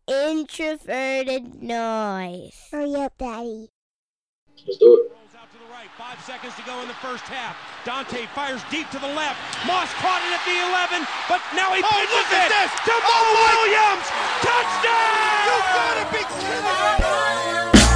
introverted noise. Hurry up, Daddy. Let's do it. Rolls out to the right. 5 seconds to go in the first half. Dante fires deep to the left. Moss caught it at the 11, but now he pitches it to Mo Williams. Touchdown! You gotta be kidding me!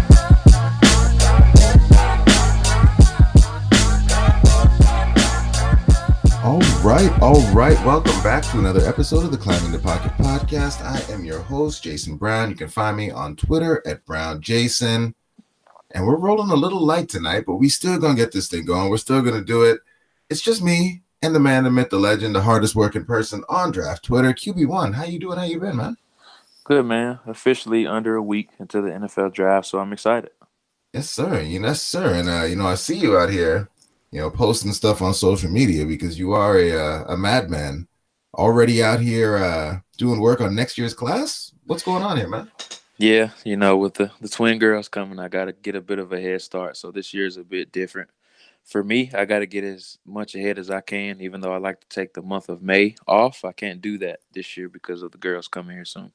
All right. Welcome back to another episode of the Climbing the Pocket podcast. I am your host, Jason Brown. You can find me on Twitter at BrownJason. And we're rolling a little light tonight, but we still gonna get this thing going. We're still gonna do it. It's just me and the man, the myth, the legend, the hardest working person on Draft Twitter, QB1. How you doing? How you been, man? Good, man. Officially under a week into the NFL draft, so I'm excited. Yes, sir. Yes, sir. And I see you out here, posting stuff on social media because you are a madman already out here doing work on next year's class. What's going on here, man? Yeah, with the twin girls coming, I got to get a bit of a head start. So this year is a bit different. For me, I got to get as much ahead as I can, even though I like to take the month of May off. I can't do that this year because of the girls coming here soon.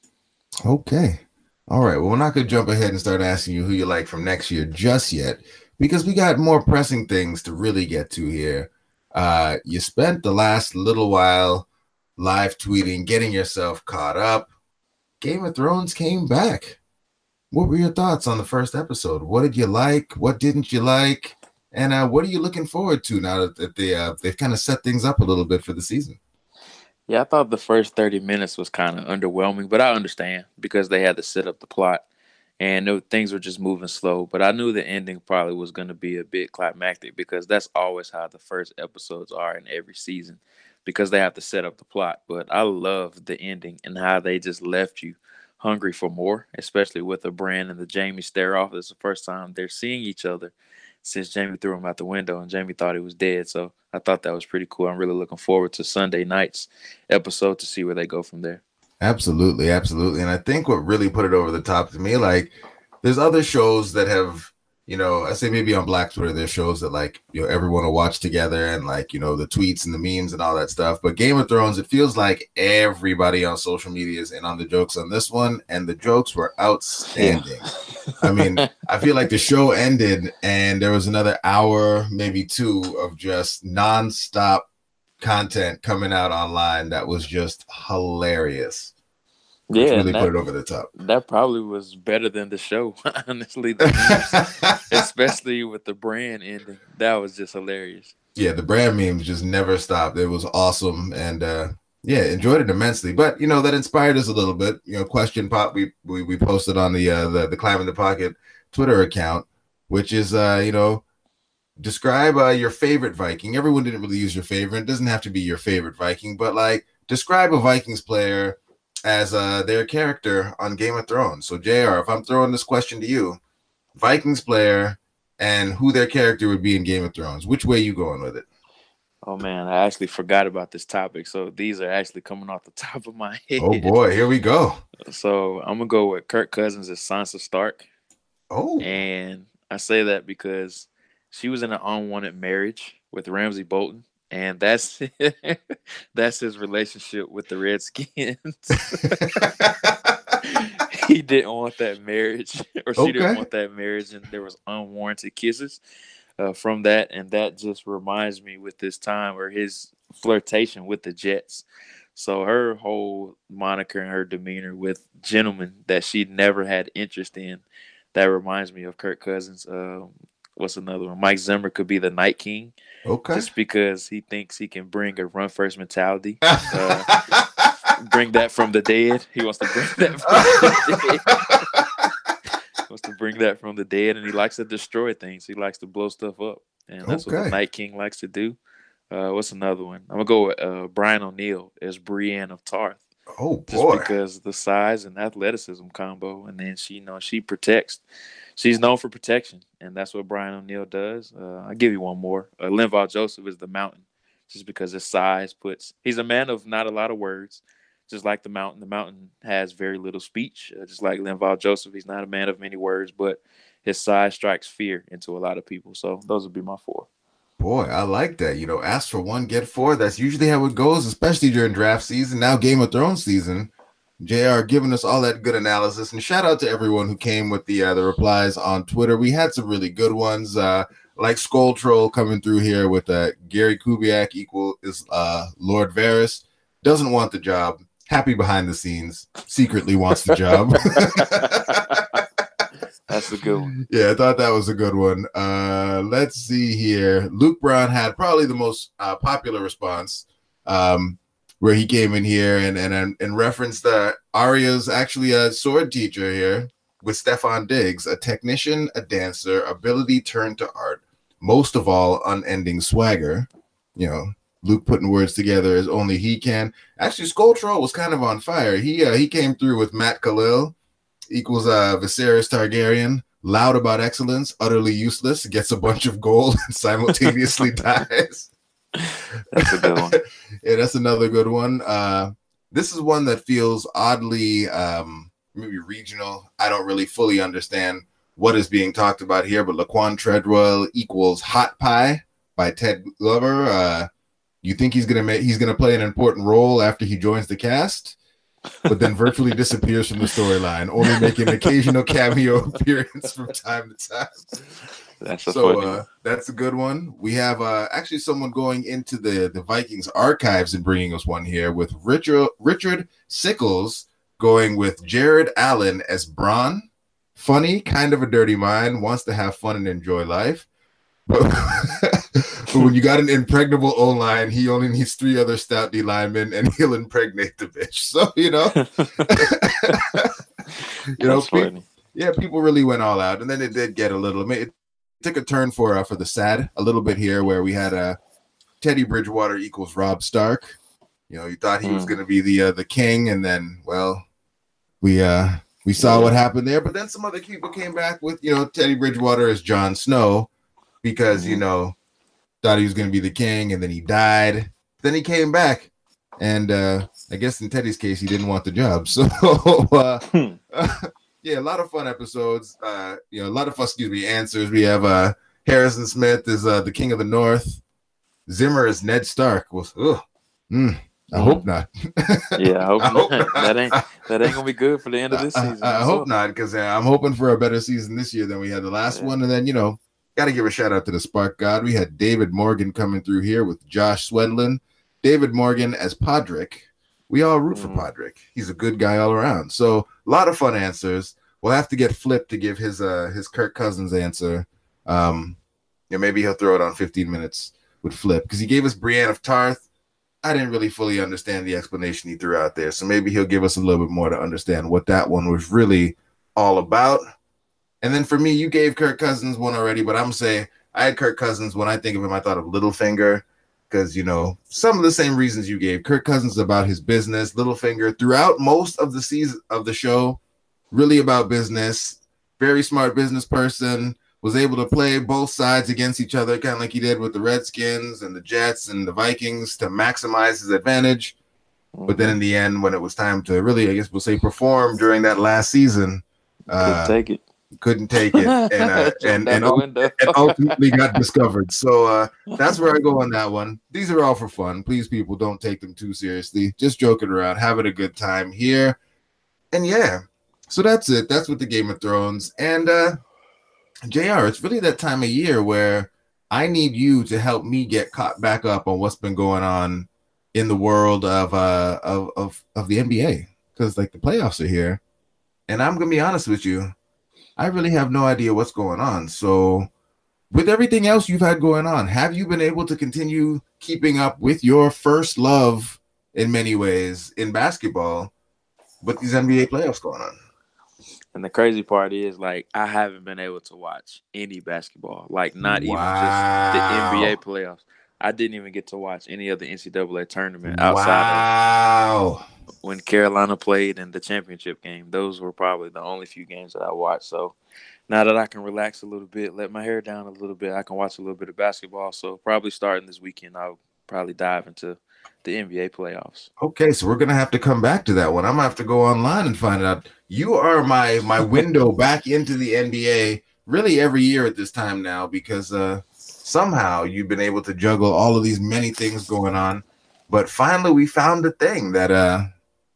Okay. All right. Well, we're not going to jump ahead and start asking you who you like from next year just yet because we got more pressing things to really get to here. You spent the last little while live tweeting, getting yourself caught up. Game of Thrones came back. What were your thoughts on the first episode? What did you like? What didn't you like? And what are you looking forward to now that they've kind of set things up a little bit for the season? Yeah, I thought the first 30 minutes was kind of underwhelming, but I understand because they had to set up the plot and things were just moving slow. But I knew the ending probably was going to be a bit climactic because that's always how the first episodes are in every season, because they have to set up the plot. But I love the ending and how they just left you hungry for more, especially with the Bran and the Jaime stare off. It's the first time they're seeing each other since Jaime threw him out the window and Jaime thought he was dead. So I thought that was pretty cool. I'm really looking forward to Sunday night's episode to see where they go from there. Absolutely. And I think what really put it over the top to me, like there's other shows that have, I say maybe on Black Twitter, there's shows that like, everyone will watch together and like, the tweets and the memes and all that stuff. But Game of Thrones, it feels like everybody on social media is in on the jokes on this one. And the jokes were outstanding. Yeah. I mean, I feel like the show ended and there was another hour, maybe two of just nonstop content coming out online that was just hilarious. Yeah, really put it over the top. That probably was better than the show, honestly. Especially with the Bran ending. That was just hilarious. Yeah, the Bran memes just never stopped. It was awesome. And enjoyed it immensely. But that inspired us a little bit. Question pop we posted on the Climbing the Pocket Twitter account, which is describe your favorite Viking. Everyone didn't really use your favorite. It doesn't have to be your favorite Viking, but like describe a Vikings player as their character on Game of Thrones. So JR, if I'm throwing this question to you, Vikings player and who their character would be in Game of Thrones, which way you going with it? Oh man, I actually forgot about this topic. So these are actually coming off the top of my head. Oh boy, here we go. So I'm gonna go with Kirk Cousins as Sansa Stark. Oh. And I say that because she was in an unwanted marriage with Ramsay Bolton. And that's his relationship with the Redskins. He didn't want that marriage, or she didn't want that marriage, and there was unwarranted kisses from that. And that just reminds me with this time or his flirtation with the Jets. So her whole moniker and her demeanor with gentlemen that she never had interest in, that reminds me of Kirk Cousins. What's another one? Mike Zimmer could be the Night King. Okay. Just because he thinks he can bring a run first mentality. Bring that from the dead. He wants to bring that from the dead. Wants to bring that from the dead, and he likes to destroy things. He likes to blow stuff up. And that's what the Night King likes to do. What's another one? I'm going to go with Brian O'Neill as Brienne of Tarth. Oh, boy. Just because of the size and athleticism combo. And then she protects. She's known for protection, and that's what Brian O'Neill does. I'll give you one more. Linval Joseph is the Mountain, just because his size he's a man of not a lot of words, just like the Mountain. The Mountain has very little speech, just like Linval Joseph. He's not a man of many words, but his size strikes fear into a lot of people. So those would be my four. Boy, I like that. Ask for one, get four. That's usually how it goes, especially during draft season. Now Game of Thrones season. JR giving us all that good analysis, and shout out to everyone who came with the replies on Twitter. We had some really good ones, like Skull Troll coming through here with Gary Kubiak is Lord Varys, doesn't want the job, happy behind the scenes, secretly wants the job. That's a good one. Yeah, I thought that was a good one. Let's see here. Luke Brown had probably the most popular response, where he came in here and referenced Arya's actually a sword teacher here with Stefan Diggs, a technician, a dancer, ability turned to art, most of all, unending swagger. You know, Luke putting words together as only he can. Actually, Skull Troll was kind of on fire. He came through with Matt Khalil equals Viserys Targaryen, loud about excellence, utterly useless, gets a bunch of gold and simultaneously dies. That's a good one. Yeah, that's another good one. This is one that feels oddly maybe regional. I don't really fully understand what is being talked about here, but Laquan Treadwell equals Hot Pie by Ted Glover. You think he's gonna play an important role after he joins the cast, but then virtually disappears from the storyline, only making an occasional cameo appearance from time to time. That's a good one. We have actually someone going into the Vikings archives and bringing us one here with Richard Sickles going with Jared Allen as Bronn. Funny, kind of a dirty mind, wants to have fun and enjoy life. But when you got an impregnable O-line, he only needs 3 other stout D linemen and he'll impregnate the bitch. So, people really went all out. And then it did get a little, it took a turn for the sad a little bit here, where we had Teddy Bridgewater equals Rob Stark. You thought he was going to be the king, and then, well, we saw what happened there. But then some other people came back with, Teddy Bridgewater as Jon Snow, because, thought he was going to be the king, and then he died. Then he came back, and I guess in Teddy's case, he didn't want the job. So, yeah, a lot of fun episodes. A lot of answers. We have Harrison Smith is the King of the North. Zimmer is Ned Stark. I hope not. Yeah, I hope not. That ain't gonna be good for the end of this season. I hope not, because I'm hoping for a better season this year than we had the last one. And then got to give a shout out to the Spark God. We had David Morgan coming through here with Josh Swedlin. David Morgan as Podrick. We all root for Podrick. He's a good guy all around. So a lot of fun answers. We'll have to get Flip to give his Kirk Cousins answer. Maybe he'll throw it on 15 minutes with Flip, because he gave us Brienne of Tarth. I didn't really fully understand the explanation he threw out there. So maybe he'll give us a little bit more to understand what that one was really all about. And then for me, you gave Kirk Cousins one already, but I'm going to say I had Kirk Cousins. When I think of him, I thought of Littlefinger, because, some of the same reasons you gave. Kirk Cousins is about his business. Littlefinger, throughout most of the season of the show, really about business. Very smart business person. Was able to play both sides against each other, kind of like he did with the Redskins and the Jets and the Vikings, to maximize his advantage. But then in the end, when it was time to really, I guess we'll say, perform during that last season, couldn't take it, and ultimately got discovered. So that's where I go on that one. These are all for fun. Please, people, don't take them too seriously. Just joking around, having a good time here. And yeah, so that's it. That's with the Game of Thrones. And JR, it's really that time of year where I need you to help me get caught back up on what's been going on in the world of the NBA, because the playoffs are here, and I'm gonna be honest with you, I really have no idea what's going on. So with everything else you've had going on, have you been able to continue keeping up with your first love in many ways in basketball with these NBA playoffs going on? And the crazy part is, I haven't been able to watch any basketball, not even just the NBA playoffs. I didn't even get to watch any of the NCAA tournament outside of when Carolina played in the championship game. Those were probably the only few games that I watched. So now that I can relax a little bit, let my hair down a little bit, I can watch a little bit of basketball. So probably starting this weekend, I'll probably dive into the NBA playoffs. Okay, so we're going to have to come back to that one. I'm going to have to go online and find out. You are my window back into the NBA really every year at this time now, because somehow you've been able to juggle all of these many things going on. But finally we found a thing that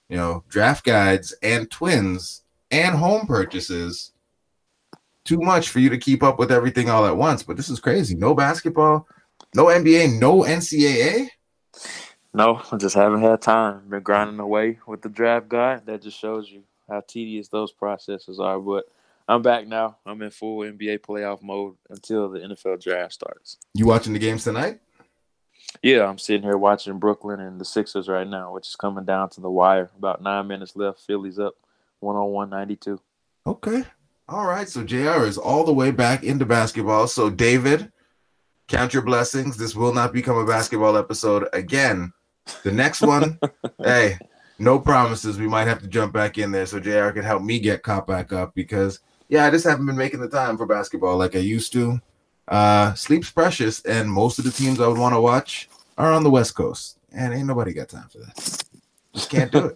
draft guides and twins and home purchases. Too much for you to keep up with everything all at once. But this is crazy. No basketball, no NBA, no NCAA. No, I just haven't had time. Been grinding away with the draft guide. That just shows you how tedious those processes are. But I'm back now. I'm in full NBA playoff mode until the NFL draft starts. You watching the games tonight? Yeah, I'm sitting here watching Brooklyn and the Sixers right now, which is coming down to the wire. About 9 minutes left. Philly's up 101-92. Okay. All right. So JR is all the way back into basketball. So David, count your blessings. This will not become a basketball episode again. The next one, hey, no promises. We might have to jump back in there so JR can help me get caught back up because, I just haven't been making the time for basketball like I used to. Sleep's precious, and most of the teams I would want to watch are on the West Coast, and ain't nobody got time for that. Just can't do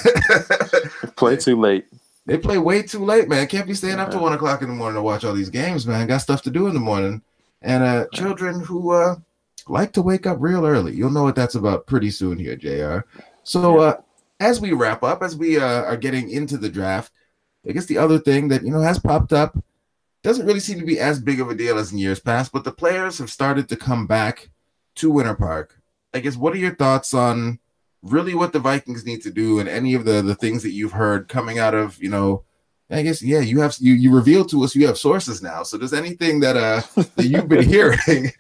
it. Play too late. They play way too late, man. Can't be staying up till 1 o'clock in the morning to watch all these games, man. Got stuff to do in the morning. And children who like to wake up real early. You'll know what that's about pretty soon here, JR. So as we wrap up, as we are getting into the draft, I guess the other thing that, has popped up doesn't really seem to be as big of a deal as in years past, but the players have started to come back to Winter Park. I guess, what are your thoughts on really what the Vikings need to do and any of the things that you've heard coming out of, I guess, you revealed to us you have sources now. So does anything that that you've been hearing,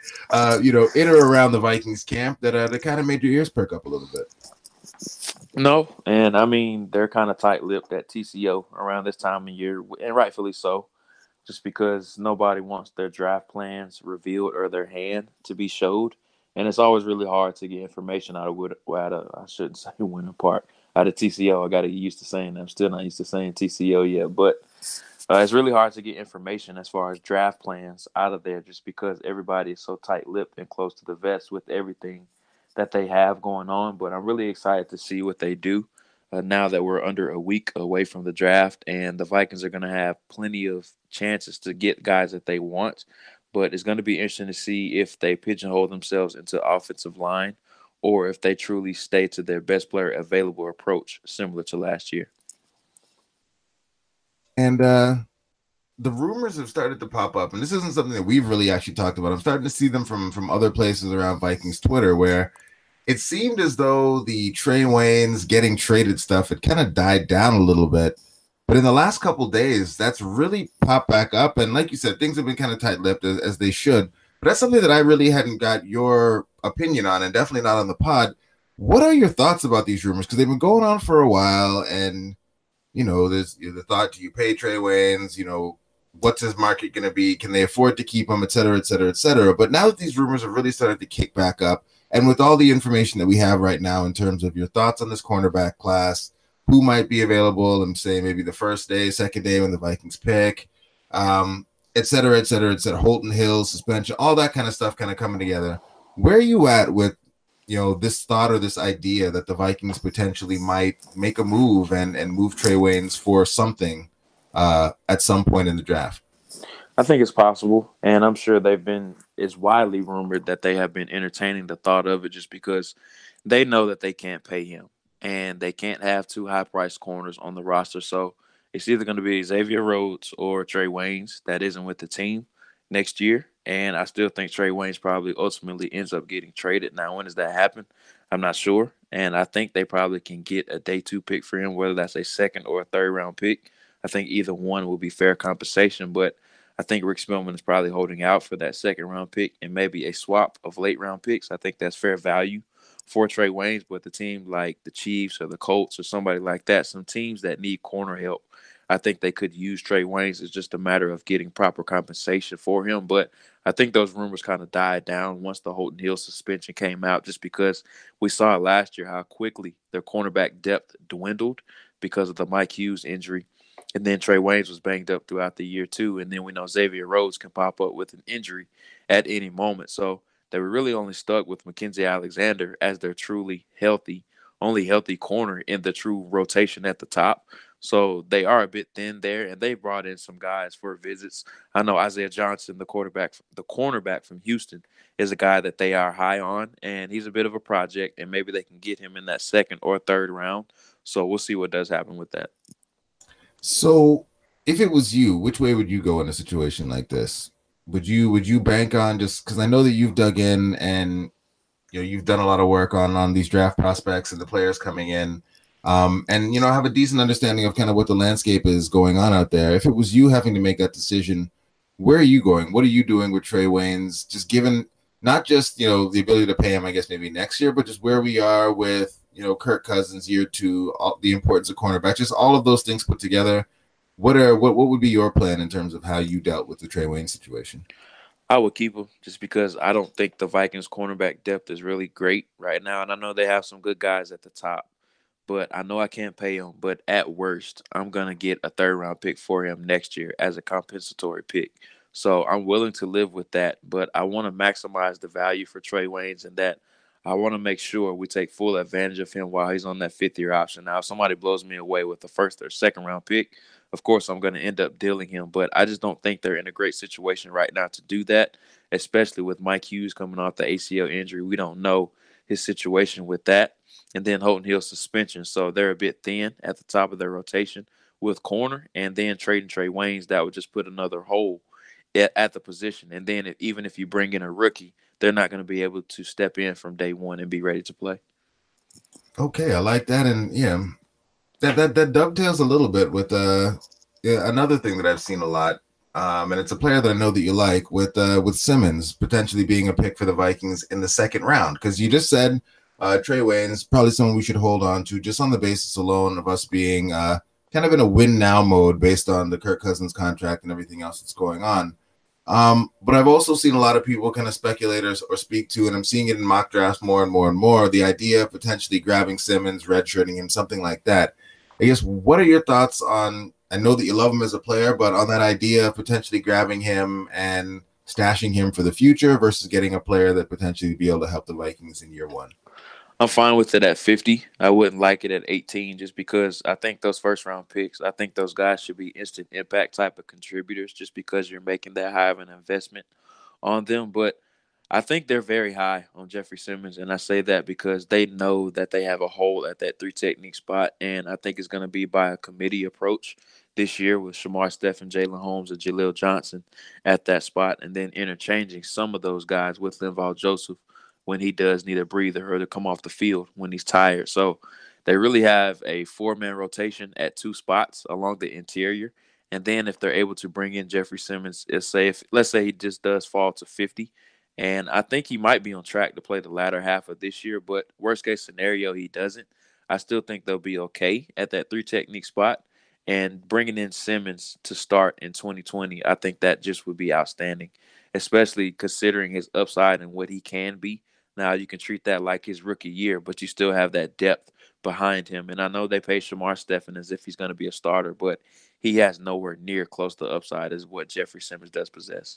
in or around the Vikings camp that kind of made your ears perk up a little bit? No, and I mean, they're kind of tight-lipped at TCO around this time of year, and rightfully so, just because nobody wants their draft plans revealed or their hand to be showed. And it's always really hard to get information out of I shouldn't say Winter Park, out of TCO. I got to get used to saying that. I'm still not used to saying TCO yet. But it's really hard to get information as far as draft plans out of there just because everybody is so tight-lipped and close to the vest with everything that they have going on. But I'm really excited to see what they do now that we're under a week away from the draft. And the Vikings are going to have plenty of chances to get guys that they want. But it's going to be interesting to see if they pigeonhole themselves into offensive line or if they truly stay to their best player available approach, similar to last year. And the rumors have started to pop up, and this isn't something that we've really actually talked about. I'm starting to see them from other places around Vikings Twitter where it seemed as though the Trey Waynes getting traded stuff had kind of died down a little bit. But in the last couple of days, that's really popped back up. And like you said, things have been kind of tight-lipped as they should. But that's something that I really hadn't got your opinion on, and definitely not on the pod. What are your thoughts about these rumors? Because they've been going on for a while, and, there's the thought, do you pay Trey Waynes? What's his market going to be? Can they afford to keep him, et cetera, et cetera, et cetera? But now that these rumors have really started to kick back up, and with all the information that we have right now in terms of your thoughts on this cornerback class, who might be available, I'm saying maybe the first day, second day when the Vikings pick, et cetera, et cetera, et cetera, Holton Hill, suspension, all that kind of stuff kind of coming together. Where are you at with, this thought or this idea that the Vikings potentially might make a move and move Trey Waynes for something at some point in the draft? I think it's possible, and I'm sure it's widely rumored that they have been entertaining the thought of it just because they know that they can't pay him. And they can't have two high-priced corners on the roster. So it's either going to be Xavier Rhodes or Trey Waynes that isn't with the team next year. And I still think Trey Waynes probably ultimately ends up getting traded. Now, when does that happen? I'm not sure. And I think they probably can get a day 2 pick for him, whether that's a second or a third-round pick. I think either one will be fair compensation. But I think Rick Spielman is probably holding out for that second-round pick and maybe a swap of late-round picks. I think that's fair value for Trey Waynes, but the team like the Chiefs or the Colts or somebody like that, some teams that need corner help, I think they could use Trey Waynes. It's just a matter of getting proper compensation for him. But I think those rumors kind of died down once the Holton Hill suspension came out, just because we saw last year how quickly their cornerback depth dwindled because of the Mike Hughes injury. And then Trey Waynes was banged up throughout the year too. And then we know Xavier Rhodes can pop up with an injury at any moment. So they were really only stuck with Mackenzie Alexander as their truly only healthy corner in the true rotation at the top. So they are a bit thin there, and they brought in some guys for visits. I know Isaiah Johnson, the cornerback from Houston, is a guy that they are high on, and he's a bit of a project, and maybe they can get him in that second or third round. So we'll see what does happen with that. So if it was you, which way would you go in a situation like this? Would you bank on, just because I know that you've dug in and you've done a lot of work on these draft prospects and the players coming in, and have a decent understanding of kind of what the landscape is going on out there. If it was you having to make that decision, where are you going? What are you doing with Trae Waynes? Just given not just the ability to pay him, I guess maybe next year, but just where we are with Kirk Cousins year 2, the importance of cornerback, just all of those things put together. What would be your plan in terms of how you dealt with the Trae Waynes situation? I would keep him just because I don't think the Vikings cornerback depth is really great right now. And I know they have some good guys at the top, but I know I can't pay him. But at worst, I'm going to get a 3rd-round pick for him next year as a compensatory pick. So I'm willing to live with that, but I want to maximize the value for Trae Waynes, and that I want to make sure we take full advantage of him while he's on that 5th-year option. Now, if somebody blows me away with the 1st or 2nd-round pick, of course, I'm going to end up dealing him, but I just don't think they're in a great situation right now to do that, especially with Mike Hughes coming off the ACL injury. We don't know his situation with that, and then Holton Hill's suspension. So they're a bit thin at the top of their rotation with corner, and then trading Trae Waynes, that would just put another hole at the position. And then even if you bring in a rookie, they're not going to be able to step in from day one and be ready to play. Okay, I like that. And that dovetails a little bit with another thing that I've seen a lot, and it's a player that I know that you like, with Simmons potentially being a pick for the Vikings in the 2nd round, because you just said Trae Waynes probably someone we should hold on to just on the basis alone of us being kind of in a win now mode based on the Kirk Cousins contract and everything else that's going on. But I've also seen a lot of people kind of speculators or speak to, and I'm seeing it in mock drafts more and more and more, the idea of potentially grabbing Simmons, redshirting him, something like that. I guess, what are your thoughts on, I know that you love him as a player, but on that idea of potentially grabbing him and stashing him for the future versus getting a player that potentially be able to help the Vikings in year 1? I'm fine with it at 50. I wouldn't like it at 18 just because I think those 1st-round picks, I think those guys should be instant impact type of contributors just because you're making that high of an investment on them. But I think they're very high on Jeffrey Simmons, and I say that because they know that they have a hole at that 3 technique spot, and I think it's going to be by a committee approach this year with Shamar Stephen, Jalen Holmes, and Jaleel Johnson at that spot, and then interchanging some of those guys with Linval Joseph when he does need a breather or to come off the field when he's tired. So they really have a 4-man rotation at 2 spots along the interior. And then if they're able to bring in Jeffrey Simmons, let's say he just does fall to 50, and I think he might be on track to play the latter half of this year, but worst case scenario, he doesn't. I still think they'll be okay at that 3 technique spot. And bringing in Simmons to start in 2020, I think that just would be outstanding, especially considering his upside and what he can be. Now, you can treat that like his rookie year, but you still have that depth behind him. And I know they pay Shamar Stephen as if he's going to be a starter, but he has nowhere near close to upside as what Jeffrey Simmons does possess.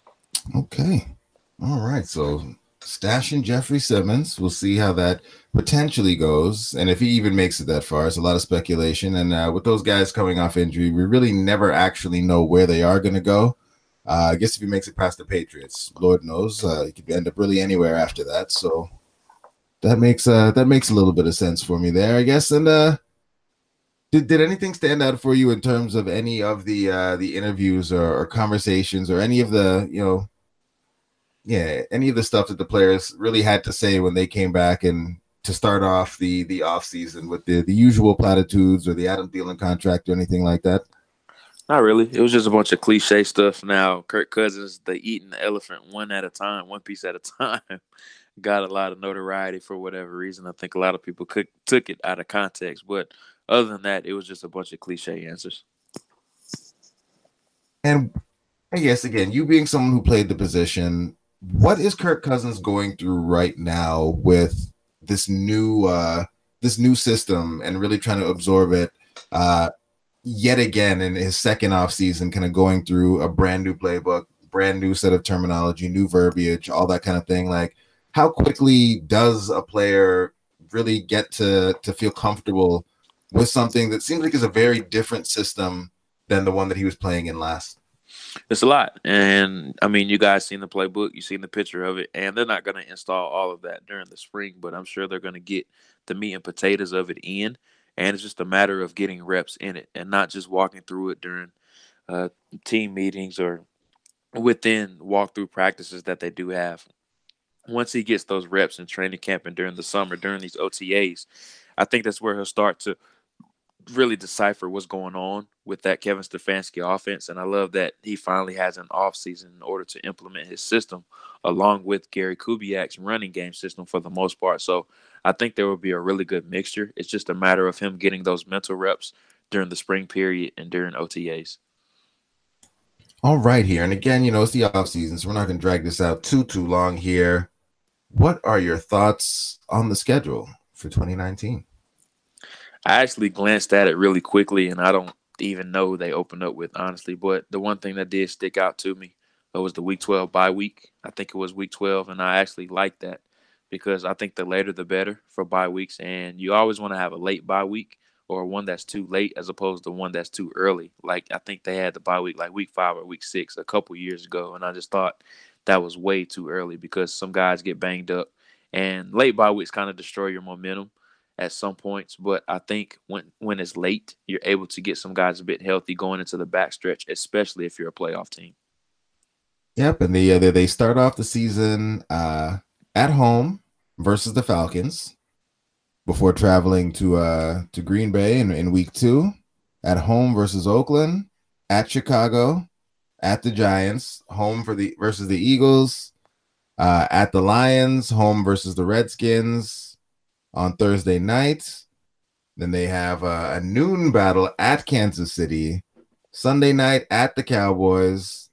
Okay. All right. So stashing Jeffrey Simmons, we'll see how that potentially goes. And if he even makes it that far, it's a lot of speculation. And with those guys coming off injury, we really never actually know where they are going to go. I guess if he makes it past the Patriots, Lord knows, he could end up really anywhere after that. So that makes a little bit of sense for me there, I guess. And did anything stand out for you in terms of any of the interviews or conversations or any of the any of the stuff that the players really had to say when they came back and to start off the off season with the usual platitudes or the Adam Thielen contract or anything like that? Not really. It was just a bunch of cliche stuff. Now, Kirk Cousins, the eating the elephant one piece at a time, got a lot of notoriety for whatever reason. I think a lot of people took it out of context. But other than that, it was just a bunch of cliche answers. And I guess, again, you being someone who played the position, what is Kirk Cousins going through right now with this new system and really trying to absorb it? Yet again, in his second off season, kind of going through a brand new playbook, brand new set of terminology, new verbiage, all that kind of thing. Like, how quickly does a player really get to feel comfortable with something that seems like is a very different system than the one that he was playing in last? It's a lot. And I mean, you guys seen the playbook, you seen the picture of it, and they're not going to install all of that during the spring, but I'm sure they're going to get the meat and potatoes of it in. and it's just a matter of getting reps in it and not just walking through it during team meetings or within walkthrough practices that they do have. Once he gets those reps in training camp and during the summer, during these OTAs, I think that's where he'll start to really decipher what's going on with that Kevin Stefanski offense. And I love that he finally has an offseason in order to implement his system along with Gary Kubiak's running game system for the most part. So I think there will be a really good mixture. It's just a matter of him getting those mental reps during the spring period and during OTAs. All right here. And again, it's the offseason, so we're not going to drag this out too long here. What are your thoughts on the schedule for 2019? I actually glanced at it really quickly, and I don't even know who they opened up with, honestly. But the one thing that did stick out to me was the Week 12 bye week. I think it was Week 12, and I actually like that because I think the later the better for bye weeks. And you always want to have a late bye week or one that's too late as opposed to one that's too early. Like I think they had the bye week like Week 5 or Week 6 a couple years ago, and I just thought that was way too early because some guys get banged up. And late bye weeks kind of destroy your momentum at some points, but I think when it's late, you're able to get some guys a bit healthy going into the backstretch, especially if you're a playoff team. Yep, and they start off the season at home versus the Falcons before traveling to Green Bay in Week 2, at home versus Oakland, at Chicago, at the Giants, home versus the Eagles, at the Lions, home versus the Redskins on Thursday night. Then they have a noon battle at Kansas City. Sunday night at the Cowboys.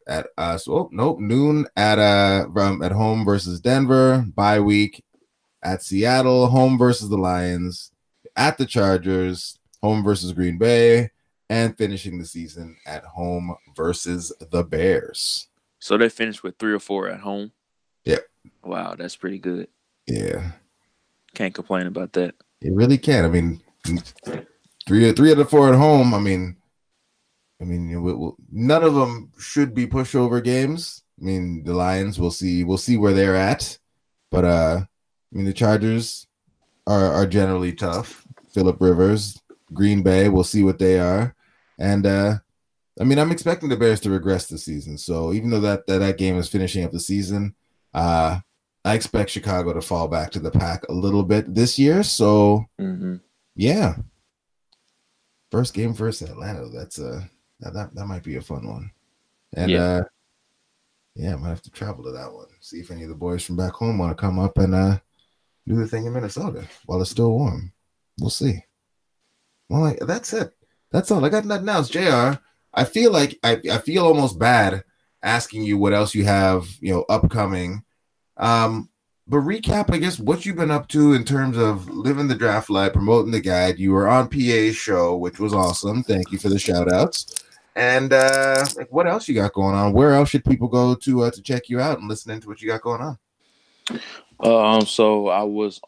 Noon at home versus Denver. Bye week at Seattle. Home versus the Lions. At the Chargers. Home versus Green Bay. And finishing the season at home versus the Bears. So they finished with 3 or 4 at home? Yep. Wow, that's pretty good. Yeah. Can't complain about that. It really can. I mean, 3 out of 4 at home. I mean, none of them should be pushover games. I mean, the Lions, we'll see where they're at. But the Chargers are generally tough. Phillip Rivers, Green Bay, we'll see what they are. And I'm expecting the Bears to regress this season. So even though that game is finishing up the season, I expect Chicago to fall back to the pack a little bit this year. So, Yeah. First game versus Atlanta. That's that might be a fun one. And I might have to travel to that one. See if any of the boys from back home want to come up and do the thing in Minnesota while it's still warm. We'll see. Well, that's it. That's all. I got nothing else. JR, I feel like I feel almost bad asking you what else you have, upcoming. But recap, I guess, what you've been up to in terms of living the draft life, promoting the guide. You were on PA's show, which was awesome. Thank you for the shout outs. And what else you got going on? Where else should people go to check you out and listen into what you got going on? So I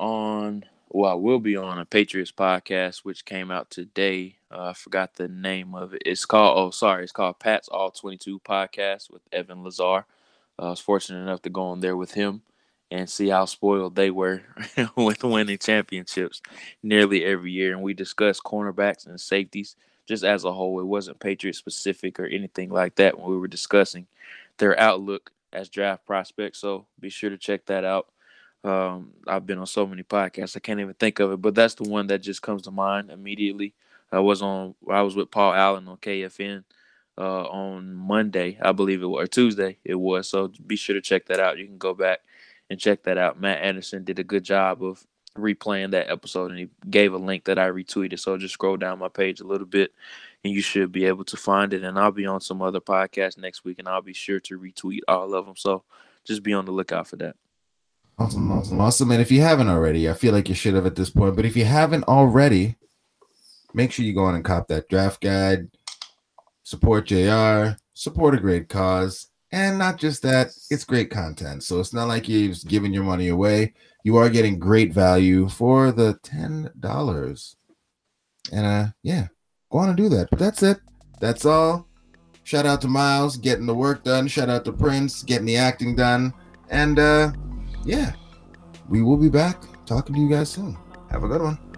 will be on a Patriots podcast, which came out today. I forgot the name of it. It's called Pat's All 22 Podcast with Evan Lazar. I was fortunate enough to go on there with him and see how spoiled they were with winning championships nearly every year. And we discussed cornerbacks and safeties just as a whole. It wasn't Patriot specific or anything like that when we were discussing their outlook as draft prospects. So be sure to check that out. I've been on so many podcasts, I can't even think of it, but that's the one that just comes to mind immediately. I was with Paul Allen on KFN on Monday, I believe it was, or Tuesday it was. So be sure to check that out. You can go back and check that out. Matt Anderson did a good job of replaying that episode, and he gave a link that I retweeted. So just scroll down my page a little bit, and you should be able to find it. And I'll be on some other podcasts next week, and I'll be sure to retweet all of them. So just be on the lookout for that. Awesome. And if you haven't already, I feel like you should have at this point, but if you haven't already, make sure you go on and cop that draft guide, support JR, support a great cause, and not just that, it's great content. So it's not like you're just giving your money away. You are getting great value for the $10. And go on and do that. But that's it. That's all. Shout out to Miles getting the work done. Shout out to Prince getting the acting done. And we will be back talking to you guys soon. Have a good one.